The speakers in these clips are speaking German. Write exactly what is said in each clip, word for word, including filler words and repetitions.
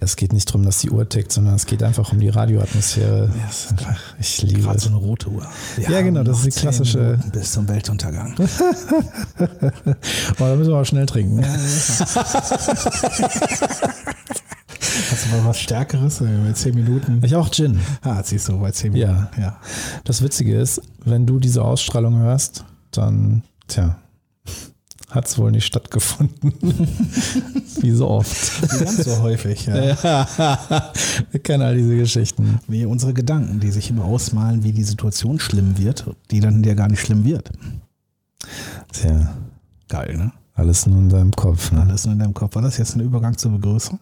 Es geht nicht darum, dass die Uhr tickt, sondern es geht einfach um die Radioatmosphäre. Ja, das ist einfach, ich liebe gerade so eine rote Uhr. Wir ja, genau, das ist die klassische. Bis zum Weltuntergang. Oh, da müssen wir auch schnell trinken. Ja, ja. Hast du mal was Stärkeres? Bei zehn Minuten. Ich auch Gin. Ah, siehst du, bei zehn Minuten. Ja. ja. Das Witzige ist, wenn du diese Ausstrahlung hörst, dann, tja, hat es wohl nicht stattgefunden. Wie so oft. Wie ganz so häufig, ja. Ja. Wir kennen all diese Geschichten. Wie unsere Gedanken, die sich immer ausmalen, wie die Situation schlimm wird, die dann ja gar nicht schlimm wird. Tja. Geil, ne? Alles nur in deinem Kopf. Ne? Alles nur in deinem Kopf. War das jetzt ein Übergang zur Begrüßung?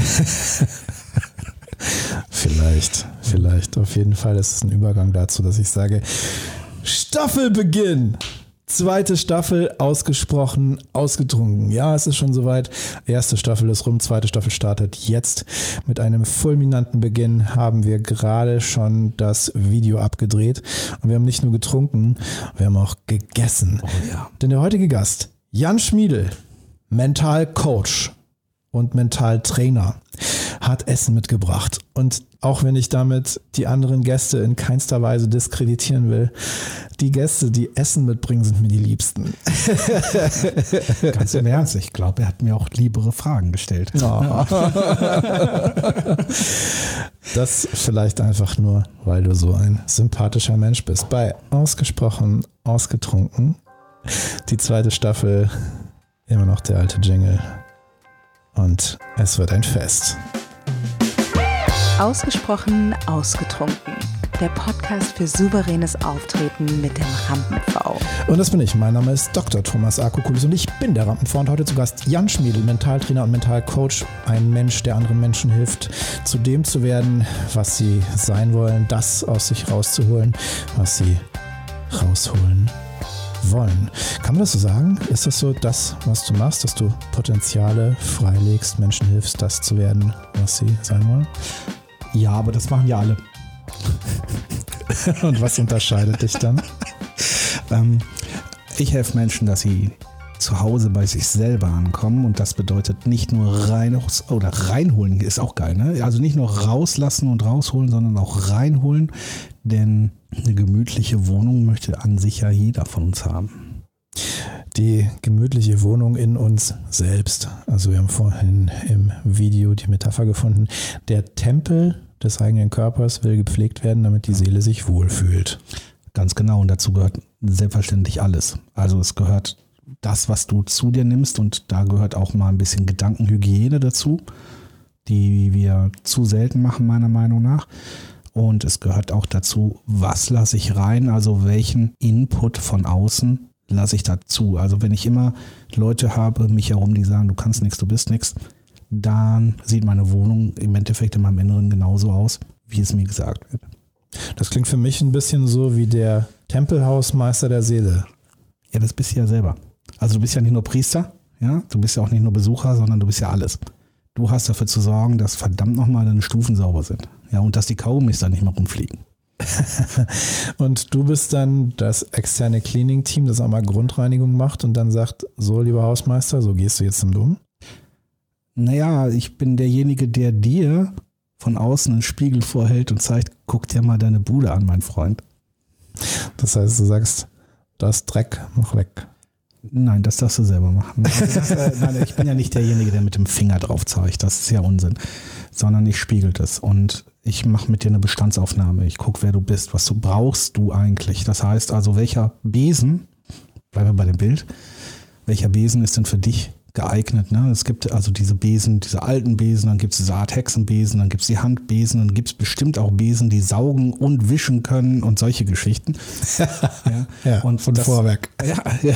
Vielleicht, vielleicht. Auf jeden Fall ist es ein Übergang dazu, dass ich sage, Staffelbeginn! Zweite Staffel, ausgesprochen, ausgetrunken. Ja, es ist schon soweit. Erste Staffel ist rum, zweite Staffel startet jetzt. Mit einem fulminanten Beginn haben wir gerade schon das Video abgedreht. Und wir haben nicht nur getrunken, wir haben auch gegessen. Oh ja. Denn der heutige Gast, Jan Schmiedl, Mentalcoach und Mentaltrainer, hat Essen mitgebracht. Und auch wenn ich damit die anderen Gäste in keinster Weise diskreditieren will, die Gäste, die Essen mitbringen, sind mir die Liebsten. Ganz im Ernst, ich glaube, er hat mir auch liebere Fragen gestellt. Oh. Das vielleicht einfach nur, weil du so ein sympathischer Mensch bist. Bei Ausgesprochen, Ausgetrunken, die zweite Staffel, immer noch der alte Jingle. Und es wird ein Fest. Ausgesprochen ausgetrunken. Der Podcast für souveränes Auftreten mit dem Rampen-V. Und das bin ich. Mein Name ist Doktor Thomas Akokulis und ich bin der Rampen-V. Und heute zu Gast Jan Schmiedl, Mentaltrainer und Mentalcoach. Ein Mensch, der anderen Menschen hilft, zu dem zu werden, was sie sein wollen, das aus sich rauszuholen, was sie rausholen wollen. Kann man das so sagen? Ist das so das, was du machst, dass du Potenziale freilegst, Menschen hilfst, das zu werden, was sie sein wollen? Ja, aber das machen ja alle. Und was unterscheidet dich dann? ähm, ich helfe Menschen, dass sie zu Hause bei sich selber ankommen, und das bedeutet nicht nur rein oder reinholen, ist auch geil, ne? Also nicht nur rauslassen und rausholen, sondern auch reinholen, denn eine gemütliche Wohnung möchte an sich ja jeder von uns haben. Die gemütliche Wohnung in uns selbst. Also wir haben vorhin im Video die Metapher gefunden. Der Tempel des eigenen Körpers will gepflegt werden, damit die Seele sich wohlfühlt. Ganz genau. Und dazu gehört selbstverständlich alles. Also es gehört das, was du zu dir nimmst, und da gehört auch mal ein bisschen Gedankenhygiene dazu, die wir zu selten machen, meiner Meinung nach. Und es gehört auch dazu, was lasse ich rein, also welchen Input von außen lasse ich dazu. Also wenn ich immer Leute habe, mich herum, die sagen, du kannst nichts, du bist nichts, dann sieht meine Wohnung im Endeffekt in meinem Inneren genauso aus, wie es mir gesagt wird. Das klingt für mich ein bisschen so wie der Tempelhausmeister der Seele. Ja, das bist du ja selber. Also du bist ja nicht nur Priester, ja, du bist ja auch nicht nur Besucher, sondern du bist ja alles. Du hast dafür zu sorgen, dass verdammt nochmal deine Stufen sauber sind. Ja, und dass die Kaugummis da nicht mehr rumfliegen. Und du bist dann das externe Cleaning-Team, das einmal Grundreinigung macht und dann sagt, so lieber Hausmeister, so gehst du jetzt damit um? Naja, ich bin derjenige, der dir von außen einen Spiegel vorhält und zeigt, guck dir mal deine Bude an, mein Freund. Das heißt, du sagst, das Dreck, mach weg. Nein, das darfst du selber machen. Also das, äh, nein, ich bin ja nicht derjenige, der mit dem Finger drauf zeigt. Das ist ja Unsinn. Sondern ich spiegel das und ich mache mit dir eine Bestandsaufnahme. Ich gucke, wer du bist. Was du brauchst du eigentlich? Das heißt also, welcher Besen, bleiben wir bei dem Bild, welcher Besen ist denn für dich geeignet? Ne? Es gibt also diese Besen, diese alten Besen, dann gibt es diese Art Hexenbesen, dann gibt es die Handbesen, dann gibt es bestimmt auch Besen, die saugen und wischen können und solche Geschichten. ja, ja, und von das, Vorwerk. Ja, ja.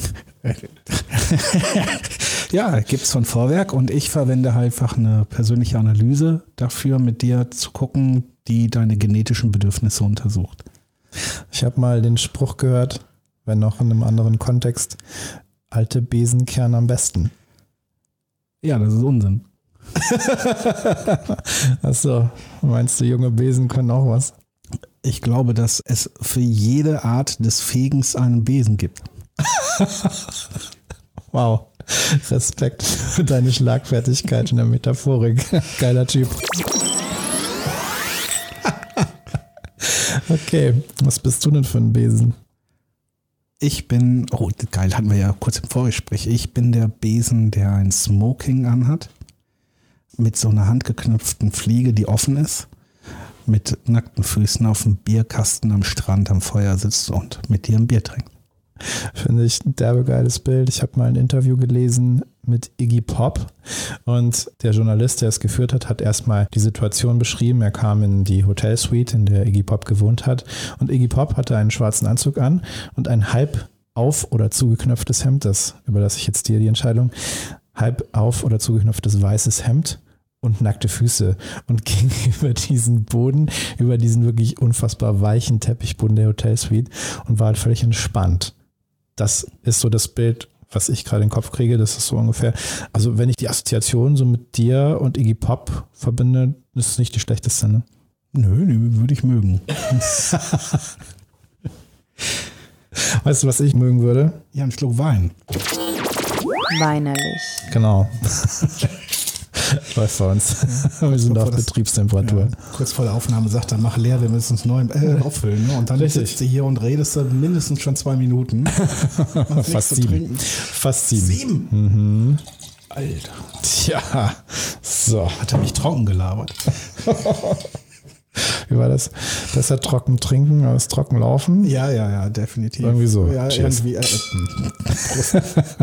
Ja, gibt es von Vorwerk, und ich verwende einfach eine persönliche Analyse dafür, mit dir zu gucken, die deine genetischen Bedürfnisse untersucht. Ich habe mal den Spruch gehört, wenn auch in einem anderen Kontext, alte Besen kehren am besten. Ja, das ist Unsinn. Achso, meinst du, junge Besen können auch was? Ich glaube, dass es für jede Art des Fegens einen Besen gibt. Wow. Respekt für deine Schlagfertigkeit in der Metaphorik. Geiler Typ. Okay, was bist du denn für ein Besen? Ich bin, oh geil, hatten wir ja kurz im Vorgespräch, ich bin der Besen, der ein Smoking anhat, mit so einer handgeknüpften Fliege, die offen ist, mit nackten Füßen auf dem Bierkasten am Strand am Feuer sitzt und mit dir ein Bier trinkt. Finde ich ein derbe geiles Bild. Ich habe mal ein Interview gelesen mit Iggy Pop und der Journalist, der es geführt hat, hat erstmal die Situation beschrieben. Er kam in die Hotelsuite, in der Iggy Pop gewohnt hat, und Iggy Pop hatte einen schwarzen Anzug an und ein halb auf- oder zugeknöpftes Hemd, das überlasse ich jetzt dir die Entscheidung, halb auf- oder zugeknöpftes weißes Hemd und nackte Füße und ging über diesen Boden, über diesen wirklich unfassbar weichen Teppichboden der Hotelsuite und war halt völlig entspannt. Das ist so das Bild, was ich gerade in den Kopf kriege. Das ist so ungefähr, also wenn ich die Assoziation so mit dir und Iggy Pop verbinde, ist es nicht die schlechteste, ne? Nö, die würde ich mögen. Weißt du, was ich mögen würde? Ja, einen Schluck Wein. Weinerlich. Genau. Läuft bei uns. Ja, wir sind auf das, Betriebstemperatur. Ja, kurz vor der Aufnahme sagt er, mach leer, wir müssen es neu äh, auffüllen. Ne? Und dann Richtig. sitzt du hier und redest du mindestens schon zwei Minuten. Fast sieben. Trinken. Fast sieben. Sieben? Mhm. Alter. Tja, so. Hat er mich trocken gelabert. Wie war das? Besser trocken trinken als trocken laufen? Ja, ja, ja, definitiv. Irgendwie so. Ja, Cheers. irgendwie. Äh, Prost.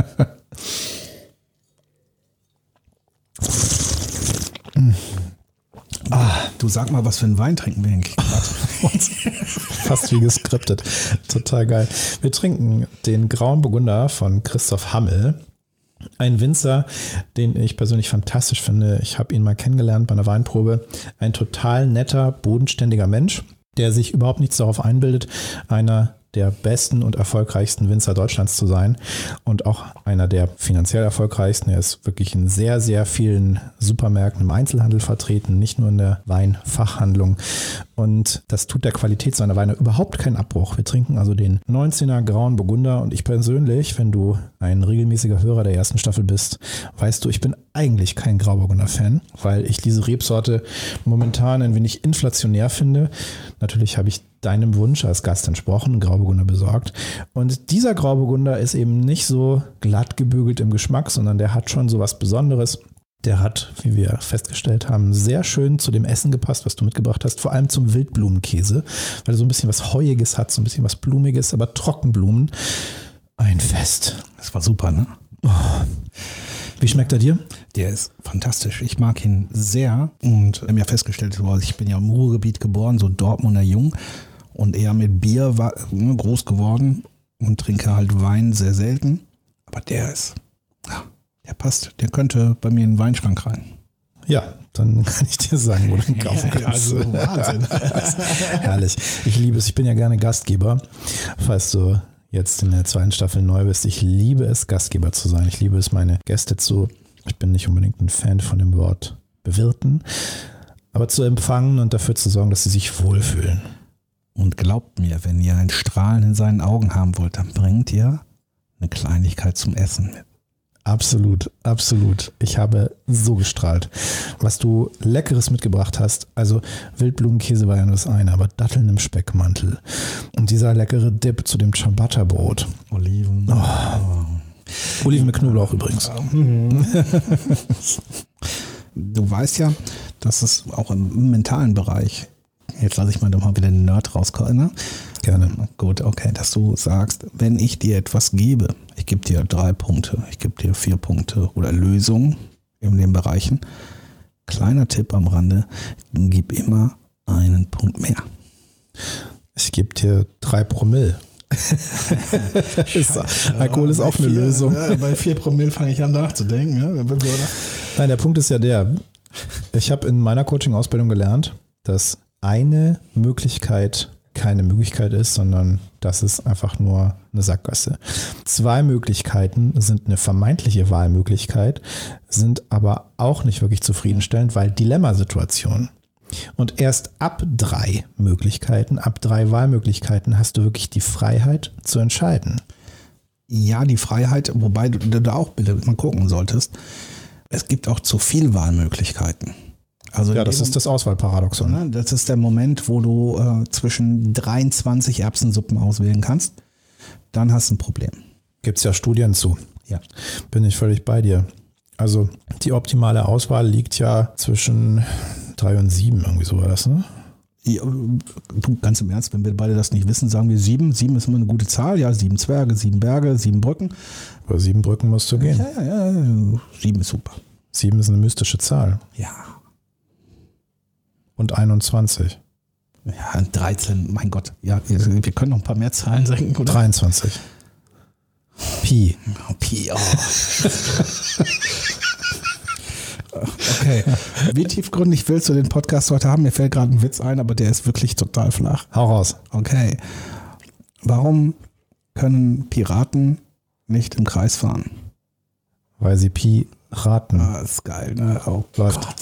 Ah, du sag mal, was für einen Wein trinken wir eigentlich gerade? Fast wie geskriptet. Total geil. Wir trinken den Grauen Burgunder von Christoph Hammel. Ein Winzer, den ich persönlich fantastisch finde. Ich habe ihn mal kennengelernt bei einer Weinprobe. Ein total netter, bodenständiger Mensch, der sich überhaupt nichts darauf einbildet, einer der besten und erfolgreichsten Winzer Deutschlands zu sein und auch einer der finanziell erfolgreichsten. Er ist wirklich in sehr, sehr vielen Supermärkten im Einzelhandel vertreten, nicht nur in der Weinfachhandlung. Und das tut der Qualität seiner Weine überhaupt keinen Abbruch. Wir trinken also den neunzehner Grauen Burgunder und ich persönlich, wenn du ein regelmäßiger Hörer der ersten Staffel bist, weißt du, ich bin eigentlich kein Grauburgunder-Fan, weil ich diese Rebsorte momentan ein wenig inflationär finde. Natürlich habe ich deinem Wunsch als Gast entsprochen, Grauburgunder besorgt. Und dieser Grauburgunder ist eben nicht so glatt gebügelt im Geschmack, sondern der hat schon so was Besonderes. Der hat, wie wir festgestellt haben, sehr schön zu dem Essen gepasst, was du mitgebracht hast, vor allem zum Wildblumenkäse, weil er so ein bisschen was Heuiges hat, so ein bisschen was Blumiges, aber Trockenblumen. Ein Fest. Das war super, ne? Oh. Wie schmeckt er dir? Der ist fantastisch. Ich mag ihn sehr und wir haben ja festgestellt, ich bin ja im Ruhrgebiet geboren, so Dortmunder Jung und eher mit Bier war, groß geworden und trinke halt Wein sehr selten. Aber der ist, ja, der passt. Der könnte bei mir in den Weinschrank rein. Ja, dann kann ich dir sagen, wo du ihn kaufen kannst. Also Wahnsinn. Herrlich. Ich liebe es. Ich bin ja gerne Gastgeber. Falls du jetzt in der zweiten Staffel neu bist, ich liebe es, Gastgeber zu sein. Ich liebe es, meine Gäste zu, ich bin nicht unbedingt ein Fan von dem Wort bewirten, aber zu empfangen und dafür zu sorgen, dass sie sich wohlfühlen. Und glaubt mir, wenn ihr ein Strahlen in seinen Augen haben wollt, dann bringt ihr eine Kleinigkeit zum Essen mit. Absolut, absolut. Ich habe so gestrahlt. Was du Leckeres mitgebracht hast, also Wildblumenkäse war ja nur das eine, aber Datteln im Speckmantel. Und dieser leckere Dip zu dem Ciabatta-Brot. Oliven. Oh. Oliven mit Knoblauch übrigens. Du weißt ja, dass es auch im mentalen Bereich, jetzt lasse ich mal doch mal wieder den Nerd rauskommen, ne? Gerne. Gut, okay, dass du sagst, wenn ich dir etwas gebe, ich gebe dir drei Punkte, ich gebe dir vier Punkte oder Lösungen in den Bereichen. Kleiner Tipp am Rande, gib immer einen Punkt mehr. Ich gebe dir drei Promille. ist, Alkohol ist auch eine vier, Lösung. Ja, bei vier Promille fange ich an nachzudenken. Ja. Nein, der Punkt ist ja der, ich habe in meiner Coaching-Ausbildung gelernt, dass eine Möglichkeit keine Möglichkeit ist, sondern das ist einfach nur eine Sackgasse. Zwei Möglichkeiten sind eine vermeintliche Wahlmöglichkeit, sind aber auch nicht wirklich zufriedenstellend, weil Dilemmasituationen. Und erst ab drei Möglichkeiten, ab drei Wahlmöglichkeiten hast du wirklich die Freiheit zu entscheiden. Ja, die Freiheit, wobei du, du da auch bitte mal gucken solltest. Es gibt auch zu viel Wahlmöglichkeiten. Also ja, das ist das Auswahlparadoxon. Ne, das ist der Moment, wo du äh, zwischen dreiundzwanzig Erbsensuppen auswählen kannst. Dann hast du ein Problem. Gibt es ja Studien zu. Ja. Bin ich völlig bei dir. Also die optimale Auswahl liegt ja zwischen drei und sieben, irgendwie so war das, ne? Ja, du, ganz im Ernst, wenn wir beide das nicht wissen, sagen wir sieben. Sieben ist immer eine gute Zahl. Ja, sieben Zwerge, sieben Berge, sieben Brücken. Über sieben Brücken musst du gehen. Ja, ja, ja. Sieben ist super. Sieben ist eine mystische Zahl. Ja. Und einundzwanzig. Ja, dreizehn, mein Gott. Ja, wir können noch ein paar mehr Zahlen sagen, oder? dreiundzwanzig. Pi. Oh, Pi, oh. Okay. Wie tiefgründig willst du den Podcast heute haben? Mir fällt gerade ein Witz ein, aber der ist wirklich total flach. Hau raus. Okay. Warum können Piraten nicht im Kreis fahren? Weil sie Pi raten. Ah, ist geil, ne? Oh, läuft. Gott.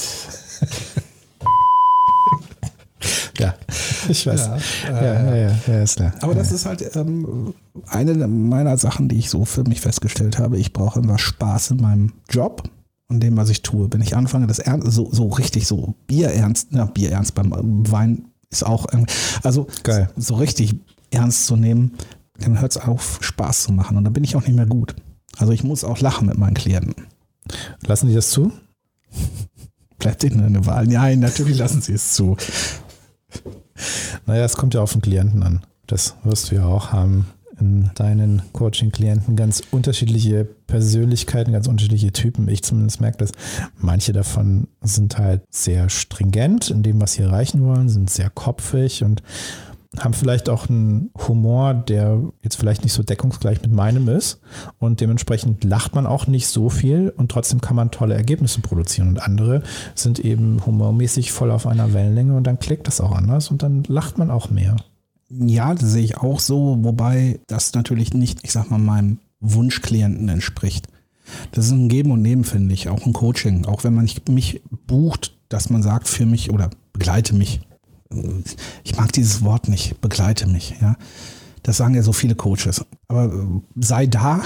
Ja, ich weiß. Ja, ja, äh, ja, ja, ja, ist klar. Aber das ist halt ähm, eine meiner Sachen, die ich so für mich festgestellt habe. Ich brauche immer Spaß in meinem Job und dem, was ich tue. Wenn ich anfange, das ernst, so, so richtig so bierernst, na, bierernst beim Wein ist auch irgendwie, also geil. So richtig ernst zu nehmen, dann hört es auf, Spaß zu machen. Und dann bin ich auch nicht mehr gut. Also ich muss auch lachen mit meinen Klienten. Lassen die das zu? Bleibt ihnen eine Wahl? Nein, natürlich lassen sie es zu. Naja, es kommt ja auf den Klienten an. Das wirst du ja auch haben in deinen Coaching-Klienten. Ganz unterschiedliche Persönlichkeiten, ganz unterschiedliche Typen. Ich zumindest merke das. Manche davon sind halt sehr stringent in dem, was sie erreichen wollen, sind sehr kopfig und haben vielleicht auch einen Humor, der jetzt vielleicht nicht so deckungsgleich mit meinem ist. Und dementsprechend lacht man auch nicht so viel und trotzdem kann man tolle Ergebnisse produzieren. Und andere sind eben humormäßig voll auf einer Wellenlänge und dann klickt das auch anders und dann lacht man auch mehr. Ja, das sehe ich auch so, wobei das natürlich nicht, ich sag mal, meinem Wunschklienten entspricht. Das ist ein Geben und Nehmen, finde ich, auch ein Coaching. Auch wenn man nicht mich bucht, dass man sagt, für mich oder begleite mich. Ich mag dieses Wort nicht, begleite mich, ja. Das sagen ja so viele Coaches. Aber sei da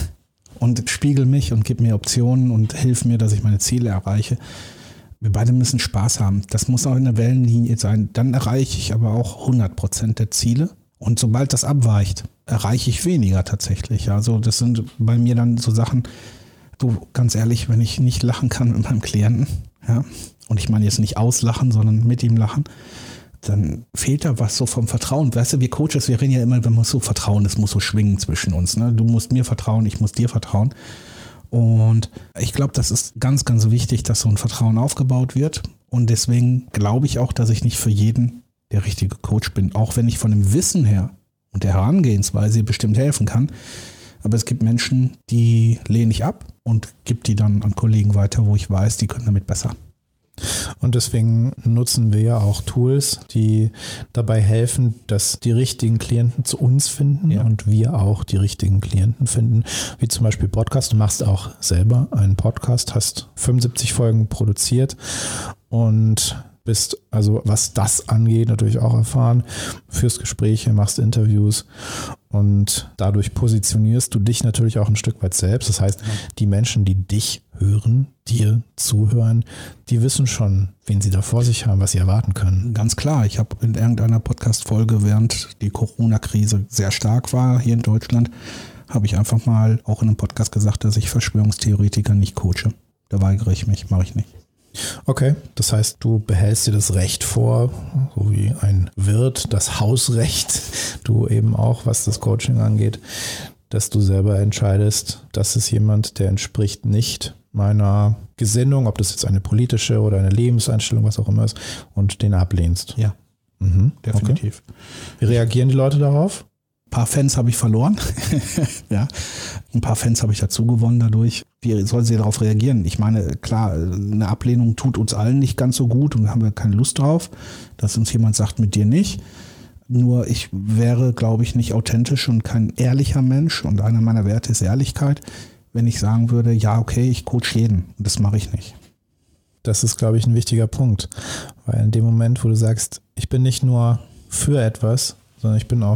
und spiegel mich und gib mir Optionen und hilf mir, dass ich meine Ziele erreiche. Wir beide müssen Spaß haben. Das muss auch in der Wellenlinie sein. Dann erreiche ich aber auch hundert Prozent der Ziele. Und sobald das abweicht, erreiche ich weniger tatsächlich. Also das sind bei mir dann so Sachen, du, ganz ehrlich, wenn ich nicht lachen kann mit meinem Klienten, ja, und ich meine jetzt nicht auslachen, sondern mit ihm lachen, dann fehlt da was so vom Vertrauen. Weißt du, wir Coaches, wir reden ja immer, wenn man so vertrauen, es muss so schwingen zwischen uns. Ne? Du musst mir vertrauen, ich muss dir vertrauen. Und ich glaube, das ist ganz, ganz wichtig, dass so ein Vertrauen aufgebaut wird. Und deswegen glaube ich auch, dass ich nicht für jeden der richtige Coach bin. Auch wenn ich von dem Wissen her und der Herangehensweise bestimmt helfen kann. Aber es gibt Menschen, die lehne ich ab und gebe die dann an Kollegen weiter, wo ich weiß, die können damit besser. Und deswegen nutzen wir ja auch Tools, die dabei helfen, dass die richtigen Klienten zu uns finden ja. und wir auch die richtigen Klienten finden. Wie zum Beispiel Podcast. Du machst auch selber einen Podcast, hast fünfundsiebzig Folgen produziert und bist, also was das angeht, natürlich auch erfahren, führst Gespräche, machst Interviews und dadurch positionierst du dich natürlich auch ein Stück weit selbst. Das heißt, die Menschen, die dich hören, dir zuhören, die wissen schon, wen sie da vor sich haben, was sie erwarten können. Ganz klar, ich habe in irgendeiner Podcast-Folge, während die Corona-Krise sehr stark war hier in Deutschland, habe ich einfach mal auch in einem Podcast gesagt, dass ich Verschwörungstheoretiker nicht coache. Da weigere ich mich, mache ich nicht. Okay, das heißt, du behältst dir das Recht vor, so wie ein Wirt das Hausrecht, du eben auch, was das Coaching angeht, dass du selber entscheidest, das ist jemand, der entspricht nicht meiner Gesinnung, ob das jetzt eine politische oder eine Lebenseinstellung, was auch immer ist, und den ablehnst. Ja, mhm, definitiv. Okay. Wie reagieren die Leute darauf? Ein paar Fans habe ich verloren. Ja, ein paar Fans habe ich dazu gewonnen dadurch. Wie sollen sie darauf reagieren? Ich meine, klar, eine Ablehnung tut uns allen nicht ganz so gut und haben wir keine Lust drauf, dass uns jemand sagt, mit dir nicht. Nur ich wäre, glaube ich, nicht authentisch und kein ehrlicher Mensch und einer meiner Werte ist Ehrlichkeit, wenn ich sagen würde, ja, okay, ich coach jeden. Und das mache ich nicht. Das ist, glaube ich, ein wichtiger Punkt. Weil in dem Moment, wo du sagst, ich bin nicht nur für etwas, sondern ich bin auch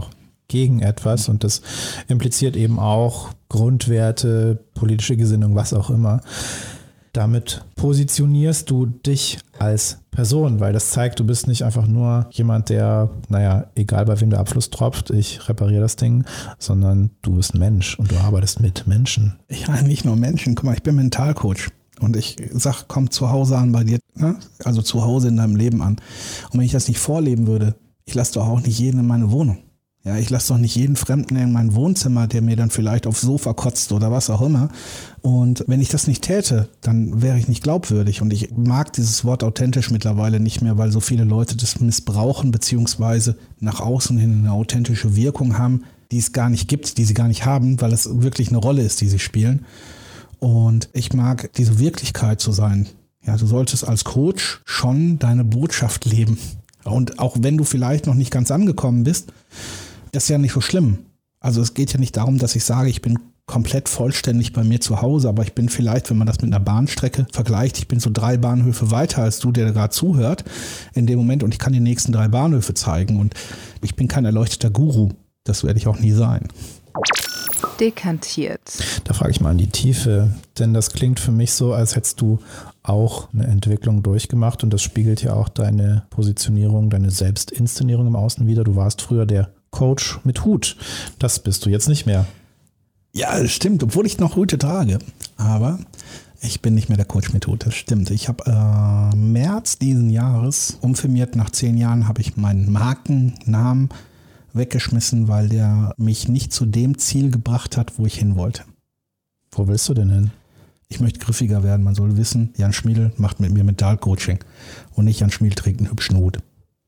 gegen etwas und das impliziert eben auch Grundwerte, politische Gesinnung, was auch immer. Damit positionierst du dich als Person, weil das zeigt, du bist nicht einfach nur jemand, der, naja, egal bei wem der Abfluss tropft, ich repariere das Ding, sondern du bist ein Mensch und du arbeitest mit Menschen. Ja, nicht nur Menschen. Guck mal, ich bin Mentalcoach und ich sag, komm zu Hause an bei dir, ne? Also zu Hause in deinem Leben an. Und wenn ich das nicht vorleben würde, ich lasse doch auch nicht jeden in meine Wohnung. Ja, ich lasse doch nicht jeden Fremden in mein Wohnzimmer, der mir dann vielleicht aufs Sofa kotzt oder was auch immer. Und wenn ich das nicht täte, dann wäre ich nicht glaubwürdig. Und ich mag dieses Wort authentisch mittlerweile nicht mehr, weil so viele Leute das missbrauchen, beziehungsweise nach außen hin eine authentische Wirkung haben, die es gar nicht gibt, die sie gar nicht haben, weil es wirklich eine Rolle ist, die sie spielen. Und ich mag diese Wirklichkeit zu sein. Ja, du solltest als Coach schon deine Botschaft leben. Und auch wenn du vielleicht noch nicht ganz angekommen bist, das ist ja nicht so schlimm. Also es geht ja nicht darum, dass ich sage, ich bin komplett vollständig bei mir zu Hause, aber ich bin vielleicht, wenn man das mit einer Bahnstrecke vergleicht, ich bin so drei Bahnhöfe weiter als du, der gerade zuhört in dem Moment und ich kann die nächsten drei Bahnhöfe zeigen und ich bin kein erleuchteter Guru. Das werde ich auch nie sein. Dekantiert. Da frage ich mal an die Tiefe, denn das klingt für mich so, als hättest du auch eine Entwicklung durchgemacht und das spiegelt ja auch deine Positionierung, deine Selbstinszenierung im Außen wieder. Du warst früher der Coach mit Hut. Das bist du jetzt nicht mehr. Ja, das stimmt, obwohl ich noch Hüte trage. Aber ich bin nicht mehr der Coach mit Hut, das stimmt. Ich habe äh, März diesen Jahres umfirmiert. Nach zehn Jahren habe ich meinen Markennamen weggeschmissen, weil der mich nicht zu dem Ziel gebracht hat, wo ich hin wollte. Wo willst du denn hin? Ich möchte griffiger werden. Man soll wissen, Jan Schmiedl macht mit mir Mentalcoaching und nicht Jan Schmiedl trägt einen hübschen Hut.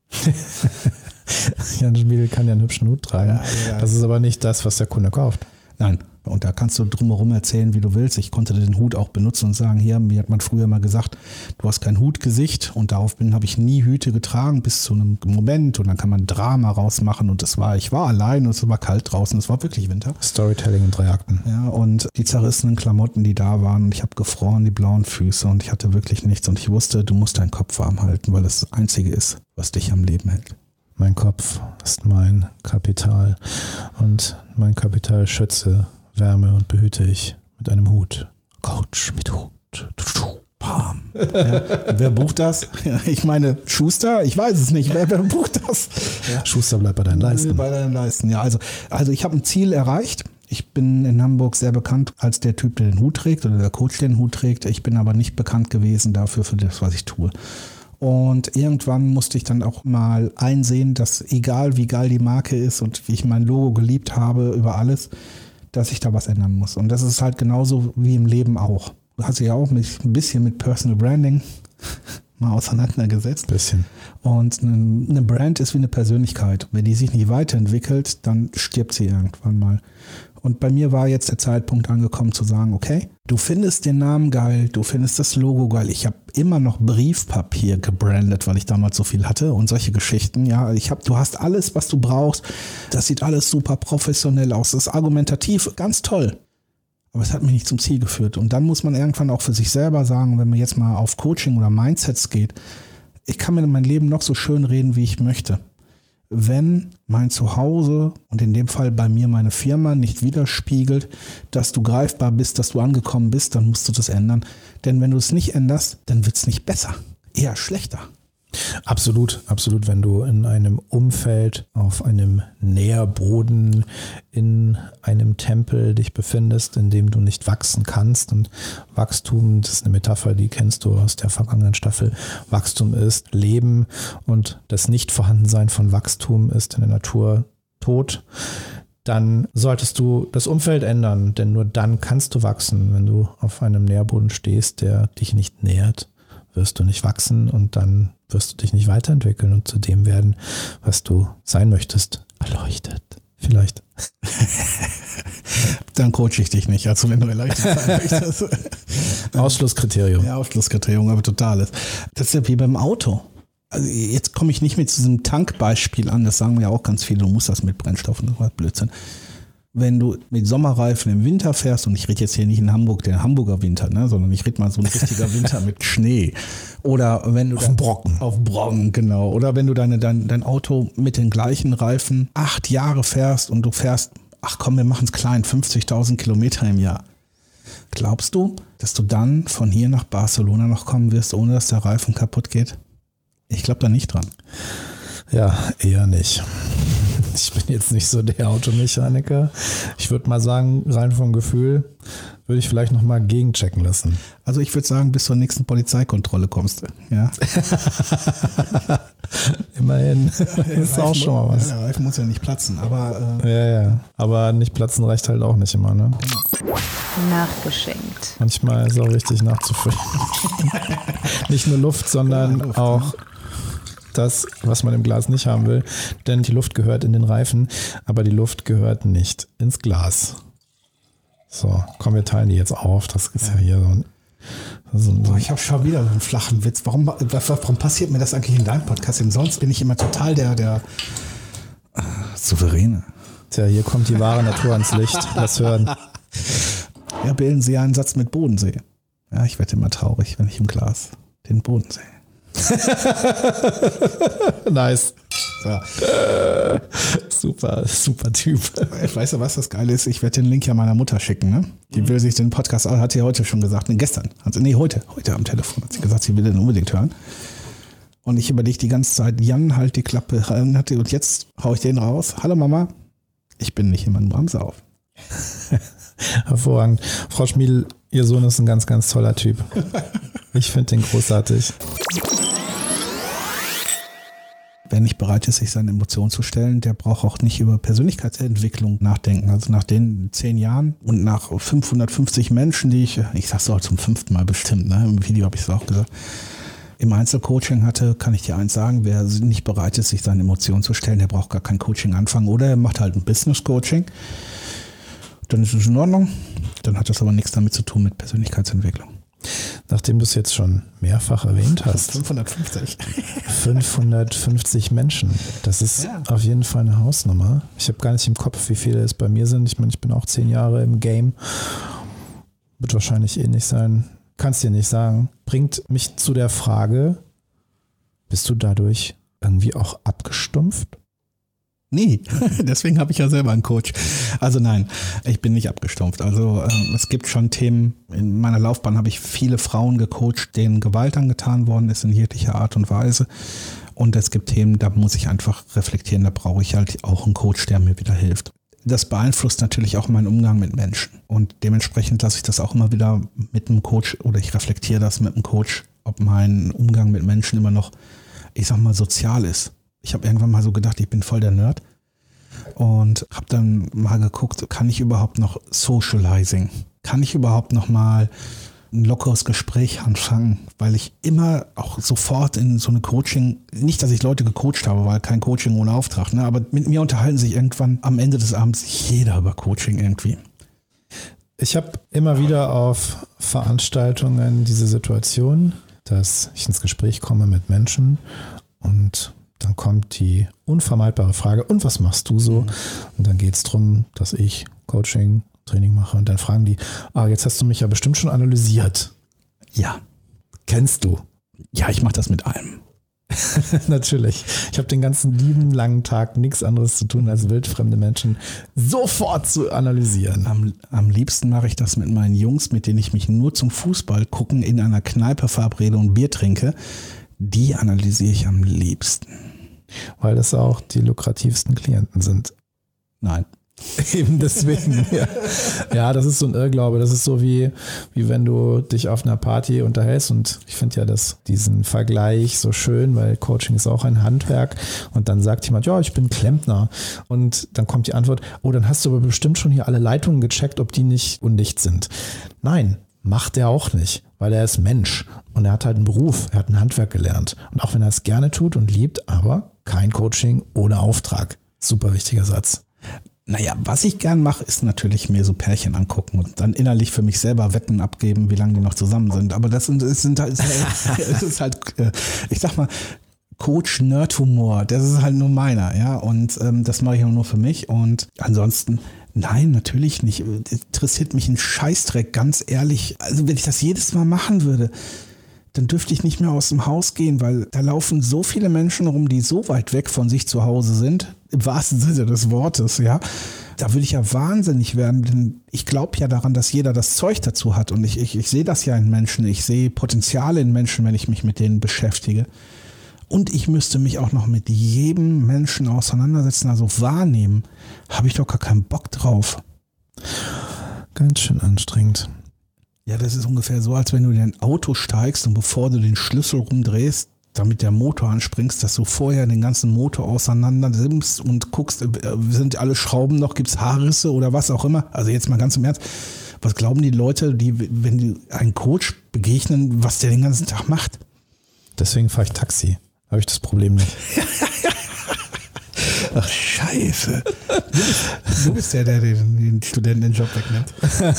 Jan Schmiedl kann ja einen hübschen Hut tragen. Ja, ja. Das ist aber nicht das, was der Kunde kauft. Nein. Und da kannst du drumherum erzählen, wie du willst. Ich konnte den Hut auch benutzen und sagen, hier, mir hat man früher mal gesagt, du hast kein Hutgesicht und daraufhin habe ich nie Hüte getragen bis zu einem Moment und dann kann man Drama rausmachen und das war, ich war allein und es war kalt draußen, es war wirklich Winter. Storytelling in drei Akten. Ja, und die zerrissenen Klamotten, die da waren und ich habe gefroren, die blauen Füße und ich hatte wirklich nichts und ich wusste, du musst deinen Kopf warm halten, weil das das Einzige ist, was dich am Leben hält. Mein Kopf ist mein Kapital und mein Kapital schütze, wärme und behüte ich mit einem Hut. Coach mit Hut. Bam. Ja, wer bucht das? Ja, ich meine, Schuster? Ich weiß es nicht. Wer, wer bucht das? Ja. Schuster bleibt bei deinen Leisten. Bei deinen Leisten, ja. Also, also ich habe ein Ziel erreicht. Ich bin in Hamburg sehr bekannt als der Typ, der den Hut trägt oder der Coach, der den Hut trägt. Ich bin aber nicht bekannt gewesen dafür, für das, was ich tue. Und irgendwann musste ich dann auch mal einsehen, dass egal wie geil die Marke ist und wie ich mein Logo geliebt habe über alles, dass ich da was ändern muss. Und das ist halt genauso wie im Leben auch. Du hast dich ja auch mit, ein bisschen mit Personal Branding mal auseinandergesetzt. Bisschen. Und eine Brand ist wie eine Persönlichkeit. Wenn die sich nicht weiterentwickelt, dann stirbt sie irgendwann mal. Und bei mir war jetzt der Zeitpunkt angekommen zu sagen, okay, du findest den Namen geil, du findest das Logo geil. Ich habe immer noch Briefpapier gebrandet, weil ich damals so viel hatte und solche Geschichten. Ja, ich habe, du hast alles, was du brauchst. Das sieht alles super professionell aus. Das ist argumentativ, ganz toll. Aber es hat mich nicht zum Ziel geführt. Und dann muss man irgendwann auch für sich selber sagen, wenn man jetzt mal auf Coaching oder Mindsets geht, ich kann mir mein Leben noch so schön reden, wie ich möchte. Wenn mein Zuhause und in dem Fall bei mir meine Firma nicht widerspiegelt, dass du greifbar bist, dass du angekommen bist, dann musst du das ändern. Denn wenn du es nicht änderst, dann wird es nicht besser, eher schlechter. Absolut, absolut. Wenn du in einem Umfeld, auf einem Nährboden, in einem Tempel dich befindest, in dem du nicht wachsen kannst, und Wachstum, das ist eine Metapher, die kennst du aus der vergangenen Staffel. Wachstum ist Leben und das Nichtvorhandensein von Wachstum ist in der Natur Tod. Dann solltest du das Umfeld ändern, denn nur dann kannst du wachsen. Wenn du auf einem Nährboden stehst, der dich nicht nährt, wirst du nicht wachsen und dann wirst du dich nicht weiterentwickeln und zu dem werden, was du sein möchtest. Erleuchtet. Vielleicht. Dann coache ich dich nicht, also wenn du erleuchtet sein möchtest. Ausschlusskriterium. Ja, Ausschlusskriterium, aber totales. Das ist ja wie beim Auto. Also jetzt komme ich nicht mit diesem Tankbeispiel an, das sagen mir ja auch ganz viele, du musst das mit Brennstoffen, das war Blödsinn. wenn du mit Sommerreifen im Winter fährst, und ich rede jetzt hier nicht in Hamburg, der Hamburger Winter, ne, sondern ich rede mal so ein richtiger Winter mit Schnee. Oder wenn du auf dem Brocken. Auf Brocken, genau. Oder wenn du deine, dein, dein Auto mit den gleichen Reifen acht Jahre fährst und du fährst, ach komm, wir machen es klein, fünfzigtausend Kilometer im Jahr. Glaubst du, dass du dann von hier nach Barcelona noch kommen wirst, ohne dass der Reifen kaputt geht? Ich glaube da nicht dran. Ja, eher nicht. Ich bin jetzt nicht so der Automechaniker. Ich würde mal sagen, rein vom Gefühl, würde ich vielleicht nochmal gegenchecken lassen. Also ich würde sagen, bis zur nächsten Polizeikontrolle kommst du. Ja. Immerhin. Ist auch schon mal was. Ja, der Reifen muss ja nicht platzen, aber... Äh ja, ja. Aber nicht platzen reicht halt auch nicht immer, ne? Nachgeschenkt. Manchmal ist es auch wichtig nachzufüllen. Nicht nur Luft, sondern ja, Luft, auch... Ne? Das, was man im Glas nicht haben will, denn die Luft gehört in den Reifen, aber die Luft gehört nicht ins Glas. So, komm, wir teilen die jetzt auf. Das ist ja, ja hier so ein... So ein Boah, ich habe schon wieder so einen flachen Witz. Warum, warum passiert mir das eigentlich in deinem Podcast? Denn sonst bin ich immer total der, der äh, Souveräne. Tja, hier kommt die wahre Natur ans Licht. Lass hören. Ja, bilden Sie einen Satz mit Bodensee. Ja, ich werde immer traurig, wenn ich im Glas den Bodensee. Nice. So. Äh, super, super Typ. Ich weiß ja, was das Geile ist. Ich werde den Link ja meiner Mutter schicken. Ne? Die will sich den Podcast, hat sie heute schon gesagt, ne, gestern, also, nee, heute, heute am Telefon hat sie gesagt, sie will den unbedingt hören. Und ich überlege die ganze Zeit, Jan, halt die Klappe. Und jetzt hau ich den raus. Hallo Mama, ich bin nicht immer nur am Saufen. Hervorragend. Frau Schmiedl, Ihr Sohn ist ein ganz, ganz toller Typ. Ich finde den großartig. Wer nicht bereit ist, sich seine Emotionen zu stellen, der braucht auch nicht über Persönlichkeitsentwicklung nachdenken. Also nach den zehn Jahren und nach fünfhundertfünfzig Menschen, die ich, ich sag's auch zum fünften Mal bestimmt, ne? Im Video habe ich es auch gesagt, im Einzelcoaching hatte, kann ich dir eins sagen, wer nicht bereit ist, sich seine Emotionen zu stellen, der braucht gar kein Coaching anfangen oder er macht halt ein Business-Coaching. Dann ist es in Ordnung. Dann hat das aber nichts damit zu tun mit Persönlichkeitsentwicklung. Nachdem du es jetzt schon mehrfach erwähnt hast. fünfhundertfünfzig. fünfhundertfünfzig Menschen. Das ist ja auf jeden Fall eine Hausnummer. Ich habe gar nicht im Kopf, wie viele es bei mir sind. Ich meine, ich bin auch zehn Jahre im Game. Wird wahrscheinlich ähnlich sein. Kannst dir nicht sagen. Bringt mich zu der Frage, bist du dadurch irgendwie auch abgestumpft? Nee, deswegen habe ich ja selber einen Coach. Also nein, ich bin nicht abgestumpft. Also ähm, es gibt schon Themen, in meiner Laufbahn habe ich viele Frauen gecoacht, denen Gewalt angetan worden ist in jeglicher Art und Weise. Und es gibt Themen, da muss ich einfach reflektieren, da brauche ich halt auch einen Coach, der mir wieder hilft. Das beeinflusst natürlich auch meinen Umgang mit Menschen. Und dementsprechend lasse ich das auch immer wieder mit einem Coach oder ich reflektiere das mit einem Coach, ob mein Umgang mit Menschen immer noch, ich sag mal, sozial ist. Ich habe irgendwann mal so gedacht, ich bin voll der Nerd und habe dann mal geguckt, kann ich überhaupt noch Socializing? Kann ich überhaupt noch mal ein lockeres Gespräch anfangen? Weil ich immer auch sofort in so eine Coaching, nicht, dass ich Leute gecoacht habe, weil kein Coaching ohne Auftrag, ne? Aber mit mir unterhalten sich irgendwann am Ende des Abends jeder über Coaching irgendwie. Ich habe immer wieder auf Veranstaltungen diese Situation, dass ich ins Gespräch komme mit Menschen und dann kommt die unvermeidbare Frage, und was machst du so? Und dann geht es darum, dass ich Coaching, Training mache und dann fragen die, ah, jetzt hast du mich ja bestimmt schon analysiert. Ja. Kennst du? Ja, ich mache das mit allem. Natürlich. Ich habe den ganzen lieben langen Tag nichts anderes zu tun, als wildfremde Menschen sofort zu analysieren. Am, am liebsten mache ich das mit meinen Jungs, mit denen ich mich nur zum Fußball gucken in einer Kneipe verabrede und Bier trinke. Die analysiere ich am liebsten. Weil das auch die lukrativsten Klienten sind. Nein. Eben deswegen. Ja. Ja, das ist so ein Irrglaube. Das ist so wie, wie wenn du dich auf einer Party unterhältst. Und ich finde ja das, diesen Vergleich so schön, weil Coaching ist auch ein Handwerk. Und dann sagt jemand, ja, ich bin Klempner. Und dann kommt die Antwort, oh, dann hast du aber bestimmt schon hier alle Leitungen gecheckt, ob die nicht undicht sind. Nein, macht er auch nicht, weil er ist Mensch. Und er hat halt einen Beruf, er hat ein Handwerk gelernt. Und auch wenn er es gerne tut und liebt, aber kein Coaching ohne Auftrag. Super wichtiger Satz. Naja, was ich gern mache, ist natürlich mir so Pärchen angucken und dann innerlich für mich selber Wetten abgeben, wie lange die noch zusammen sind. Aber das sind, das sind halt, das ist halt, ich sag mal, Coach-Nerd-Humor, das ist halt nur meiner, ja. Und ähm, das mache ich auch nur für mich. Und ansonsten Nein, natürlich nicht. Interessiert mich ein Scheißdreck, ganz ehrlich. Also wenn ich das jedes Mal machen würde, dann dürfte ich nicht mehr aus dem Haus gehen, weil da laufen so viele Menschen rum, die so weit weg von sich zu Hause sind, im wahrsten Sinne des Wortes, ja. Da würde ich ja wahnsinnig werden, denn ich glaube ja daran, dass jeder das Zeug dazu hat und ich, ich, ich sehe das ja in Menschen, ich sehe Potenziale in Menschen, wenn ich mich mit denen beschäftige. Und ich müsste mich auch noch mit jedem Menschen auseinandersetzen, also wahrnehmen, habe ich doch gar keinen Bock drauf. Ganz schön anstrengend. Ja, das ist ungefähr so, als wenn du in ein Auto steigst und bevor du den Schlüssel rumdrehst, damit der Motor anspringst, dass du vorher den ganzen Motor auseinander nimmst und guckst, sind alle Schrauben noch, gibt es Haarrisse oder was auch immer. Also jetzt mal ganz im Ernst, was glauben die Leute, die, wenn die einen Coach begegnen, was der den ganzen Tag macht? Deswegen fahre ich Taxi. Habe ich das Problem nicht. Ach, scheiße. Du bist, du bist der, der den, den Studenten den Job wegnimmt.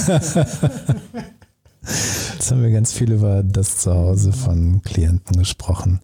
Jetzt haben wir ganz viel über das Zuhause von Klienten gesprochen.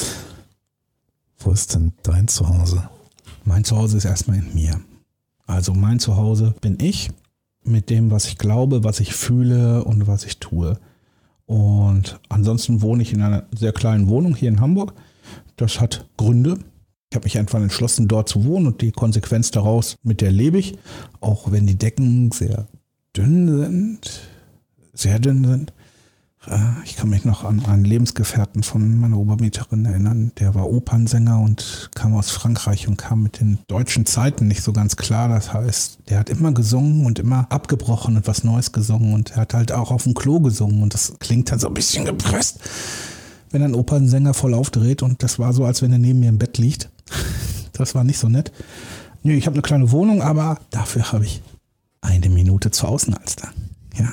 Wo ist denn dein Zuhause? Mein Zuhause ist erstmal in mir. Also mein Zuhause bin ich mit dem, was ich glaube, was ich fühle und was ich tue. Und ansonsten wohne ich in einer sehr kleinen Wohnung hier in Hamburg. Das hat Gründe. Ich habe mich einfach entschlossen, dort zu wohnen und die Konsequenz daraus, mit der lebe ich. Auch wenn die Decken sehr dünn sind, sehr dünn sind. Ich kann mich noch an einen Lebensgefährten von meiner Obermieterin erinnern. Der war Opernsänger und kam aus Frankreich und kam mit den deutschen Zeiten nicht so ganz klar. Das heißt, der hat immer gesungen und immer abgebrochen und was Neues gesungen. Und er hat halt auch auf dem Klo gesungen. Und das klingt halt so ein bisschen gepresst, wenn ein Opernsänger voll aufdreht. Und das war so, als wenn er neben mir im Bett liegt. Das war nicht so nett. Nee, ich habe eine kleine Wohnung, aber dafür habe ich eine Minute zur Außenalster. Ja.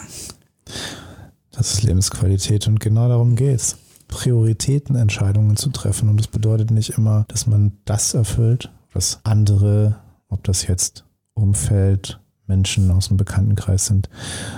Das ist Lebensqualität und genau darum geht's. Prioritätenentscheidungen zu treffen und das bedeutet nicht immer, dass man das erfüllt, was andere, ob das jetzt Umfeld, Menschen aus dem Bekanntenkreis sind,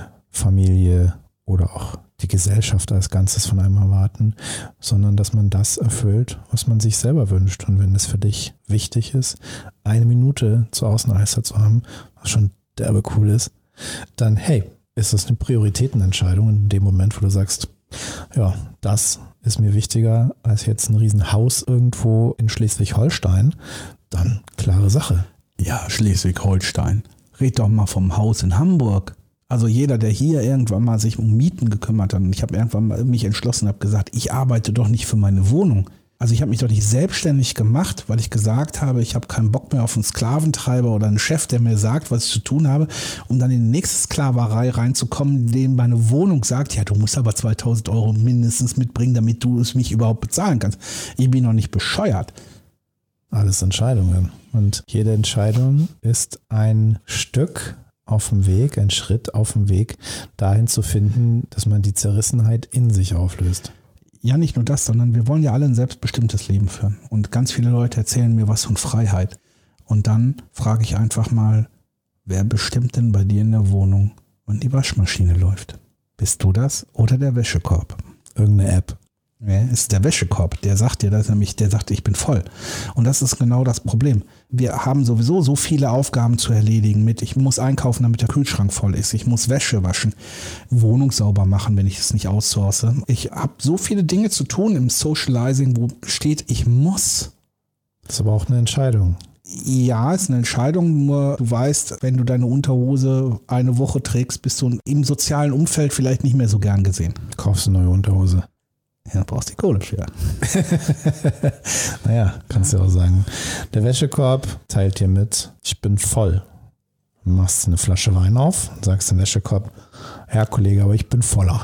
Familie oder auch die Gesellschaft als Ganzes von einem erwarten, sondern dass man das erfüllt, was man sich selber wünscht. Und wenn es für dich wichtig ist, eine Minute zur Außenalster zu haben, was schon derbe cool ist, dann hey, ist das eine Prioritätenentscheidung in dem Moment, wo du sagst, ja, das ist mir wichtiger als jetzt ein Riesenhaus irgendwo in Schleswig-Holstein, dann klare Sache. Ja, Schleswig-Holstein. Red doch mal vom Haus in Hamburg. Also jeder, der hier irgendwann mal sich um Mieten gekümmert hat und ich habe irgendwann mal mich entschlossen, habe gesagt, ich arbeite doch nicht für meine Wohnung. Also ich habe mich doch nicht selbstständig gemacht, weil ich gesagt habe, ich habe keinen Bock mehr auf einen Sklaventreiber oder einen Chef, der mir sagt, was ich zu tun habe, um dann in die nächste Sklaverei reinzukommen, in dem meine Wohnung sagt, ja, du musst aber zweitausend Euro mindestens mitbringen, damit du es mich überhaupt bezahlen kannst. Ich bin noch nicht bescheuert. Alles Entscheidungen. Und jede Entscheidung ist ein Stück auf dem Weg, ein Schritt auf dem Weg, dahin zu finden, dass man die Zerrissenheit in sich auflöst. Ja, nicht nur das, sondern wir wollen ja alle ein selbstbestimmtes Leben führen. Und ganz viele Leute erzählen mir was von Freiheit. Und dann frage ich einfach mal, wer bestimmt denn bei dir in der Wohnung, wann die Waschmaschine läuft? Bist du das oder der Wäschekorb? Irgendeine App. Ja, ist der Wäschekorb, der sagt dir das nämlich, der sagt, ich bin voll. Und das ist genau das Problem. Wir haben sowieso so viele Aufgaben zu erledigen mit, ich muss einkaufen, damit der Kühlschrank voll ist, ich muss Wäsche waschen, Wohnung sauber machen, wenn ich es nicht outsource. Ich habe so viele Dinge zu tun im Socializing, wo steht, ich muss. Das ist aber auch eine Entscheidung. Ja, ist eine Entscheidung, nur du weißt, wenn du deine Unterhose eine Woche trägst, bist du im sozialen Umfeld vielleicht nicht mehr so gern gesehen. Kaufst eine neue Unterhose. Ja, brauchst die Kohle für. Naja, kannst du auch sagen. Der Wäschekorb teilt dir mit, ich bin voll. Du machst eine Flasche Wein auf und sagst dem Wäschekorb, ja Kollege, aber ich bin voller.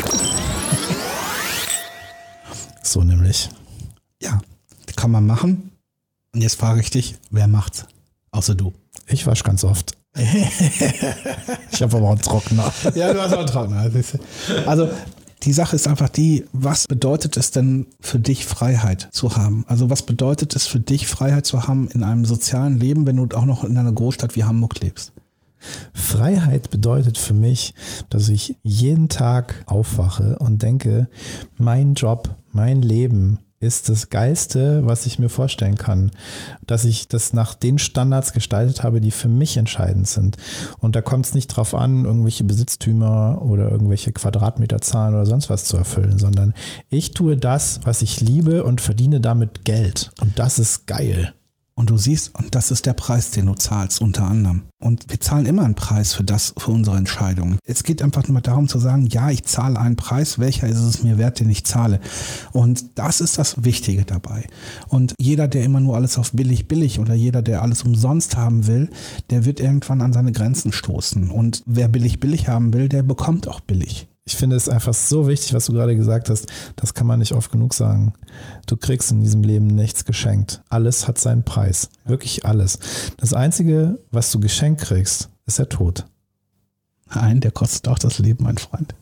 So nämlich. Ja, kann man machen. Und jetzt frage ich dich, wer macht's? Außer du. Ich wasche ganz oft. Ich habe aber auch einen Trockner. Ja, du hast auch einen Trockner. Also die Sache ist einfach die, was bedeutet es denn für dich, Freiheit zu haben? Also was bedeutet es für dich, Freiheit zu haben in einem sozialen Leben, wenn du auch noch in einer Großstadt wie Hamburg lebst? Freiheit bedeutet für mich, dass ich jeden Tag aufwache und denke, mein Job, mein Leben ist das Geilste, was ich mir vorstellen kann. Dass ich das nach den Standards gestaltet habe, die für mich entscheidend sind. Und da kommt es nicht drauf an, irgendwelche Besitztümer oder irgendwelche Quadratmeterzahlen oder sonst was zu erfüllen, sondern ich tue das, was ich liebe und verdiene damit Geld. Und das ist geil. Und du siehst, und das ist der Preis, den du zahlst, unter anderem. Und wir zahlen immer einen Preis für das, für unsere Entscheidungen. Es geht einfach nur darum zu sagen, ja, ich zahle einen Preis, welcher ist es mir wert, den ich zahle. Und das ist das Wichtige dabei. Und jeder, der immer nur alles auf billig, billig oder jeder, der alles umsonst haben will, der wird irgendwann an seine Grenzen stoßen. Und wer billig, billig haben will, der bekommt auch billig. Ich finde es einfach so wichtig, was du gerade gesagt hast. Das kann man nicht oft genug sagen. Du kriegst in diesem Leben nichts geschenkt. Alles hat seinen Preis. Wirklich alles. Das Einzige, was du geschenkt kriegst, ist der Tod. Nein, der kostet auch das Leben, mein Freund.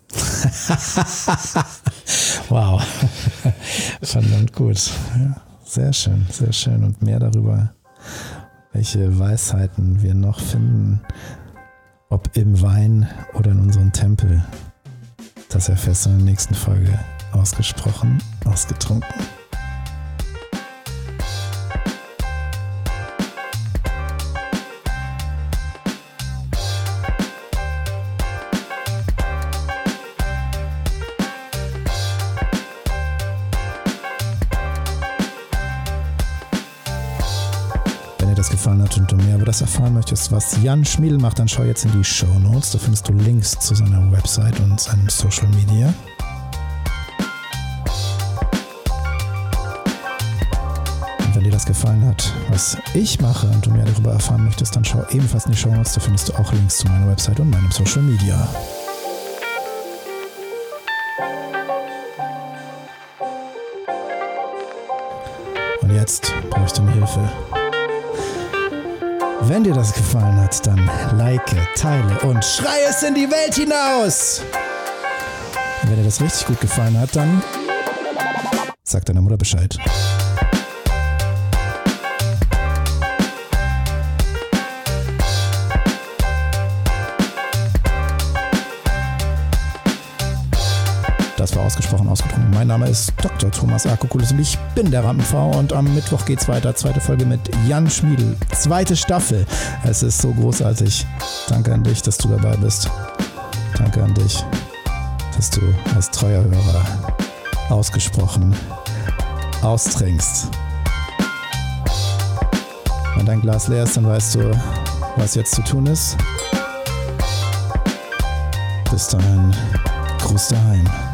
Wow. Verdammt gut. Ja, sehr schön, sehr schön. Und mehr darüber, welche Weisheiten wir noch finden, ob im Wein oder in unserem Tempel. Das erfährst du in der nächsten Folge. Ausgesprochen, ausgetrunken. Wenn dir das gefallen hat und du mehr über das erfahren möchtest, was Jan Schmiedl macht, dann schau jetzt in die Shownotes. Da findest du Links zu seiner Website und seinem Social Media. Und wenn dir das gefallen hat, was ich mache und du mehr darüber erfahren möchtest, dann schau ebenfalls in die Shownotes. Da findest du auch Links zu meiner Website und meinem Social Media. Und jetzt brauche ich deine Hilfe. Wenn dir das gefallen hat, dann like, teile und schrei es in die Welt hinaus! Und wenn dir das richtig gut gefallen hat, dann sag deiner Mutter Bescheid. Das war ausgesprochen ausgetrunken. Mein Name ist Doktor Thomas Akokulis und ich bin der Rampen-V und am Mittwoch geht's weiter. Zweite Folge mit Jan Schmiedl. Zweite Staffel. Es ist so großartig. Danke an dich, dass du dabei bist. Danke an dich, dass du als treuer Hörer ausgesprochen austrinkst. Wenn dein Glas leer ist, dann weißt du, was jetzt zu tun ist. Bis dahin, Gruß daheim.